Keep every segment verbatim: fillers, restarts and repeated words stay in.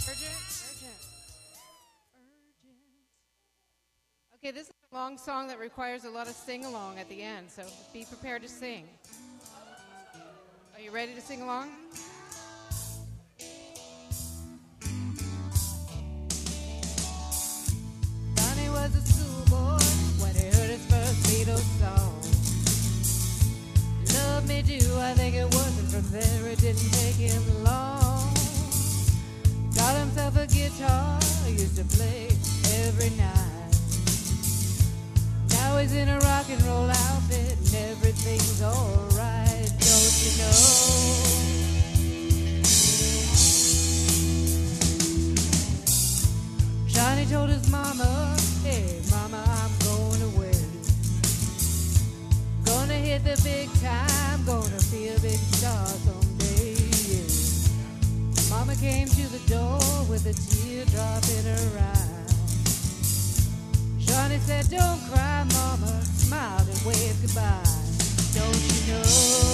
Urgent, urgent, urgent. Okay, this is a long song that requires a lot of sing-along at the end, so be prepared to sing. Are you ready to sing along? Johnny was a schoolboy when he heard his first Beatles song. Love me do, I think it wasn't from there, it didn't take him long. Got himself a guitar, used to play every night. Now he's in a rock and roll outfit and everything's alright, don't you know? Johnny told his mama, hey mama, I'm going away. Gonna hit the big time, gonna be a big star someday, yeah. Mama came to the door with a teardrop in her eye. Johnny said, don't cry, mama, smiled and waved goodbye. Don't you know,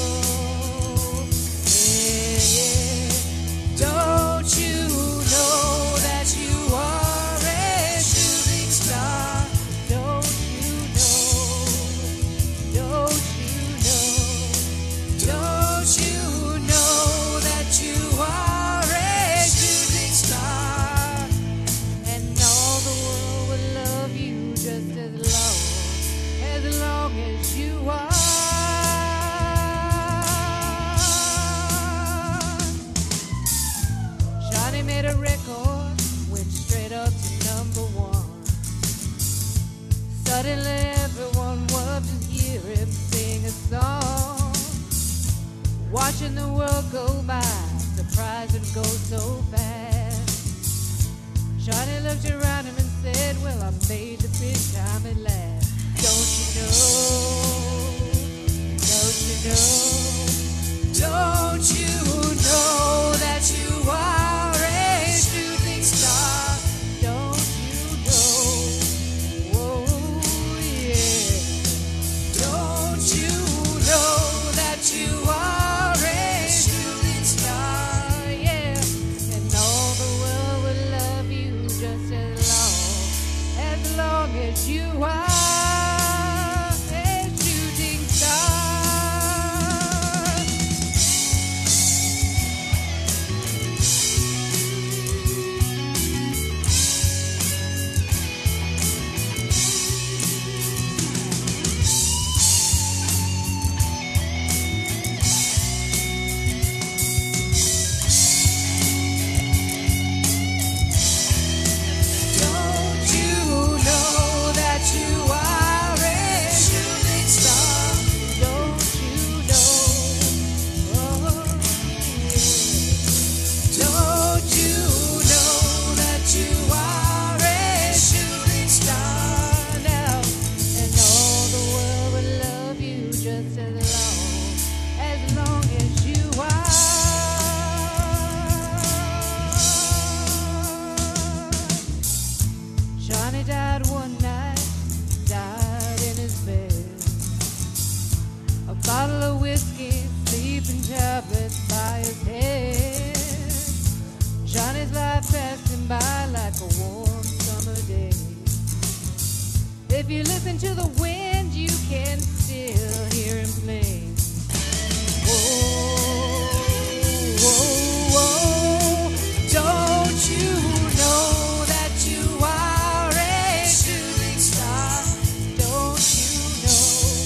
yeah, yeah. Don't you know that you are a shooting star? Don't you know, don't you know, don't you know that you are a shooting star? And all the world will love you just as long, as long as you are. Johnny made a record, went straight up to number one. Suddenly everyone would to hear him sing a song. Watching the world go by, surprised and go so fast. Johnny looked around him and said, well, I made the big time at last. Don't you know, don't you know, don't you know that you are a shooting star? Don't you know, oh yeah, don't you know that you are a shooting star, yeah. And all the world will love you just as long, as long as you are. Johnny died one night, died in his bed. A bottle of whiskey, sleeping tablets by his head. Johnny's life passed him by like a warm summer day. If you listen to the wind, you can still hear him play. Whoa, whoa, whoa, don't you know that you are a shooting star? Don't you know,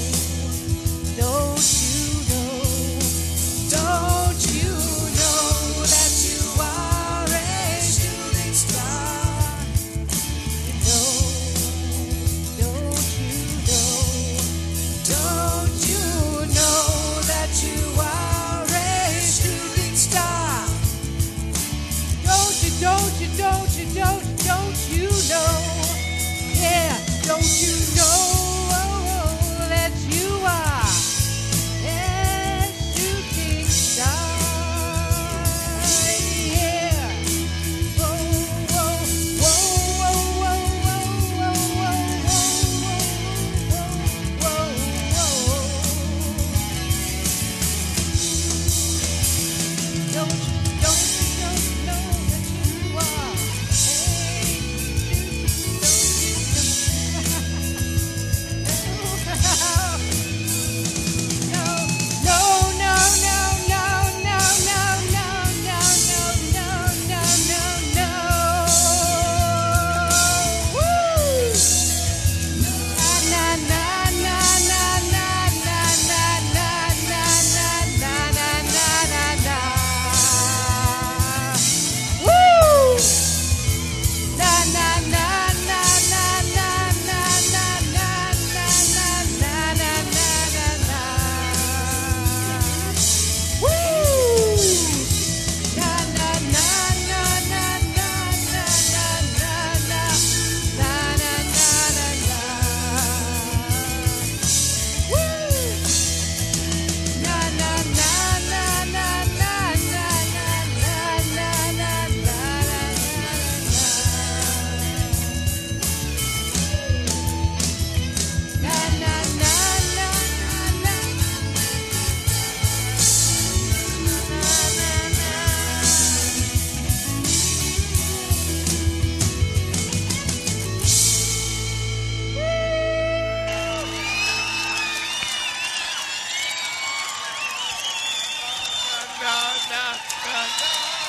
don't you know, don't you know that you are a shooting star? No, don't you know, don't you know that you are now.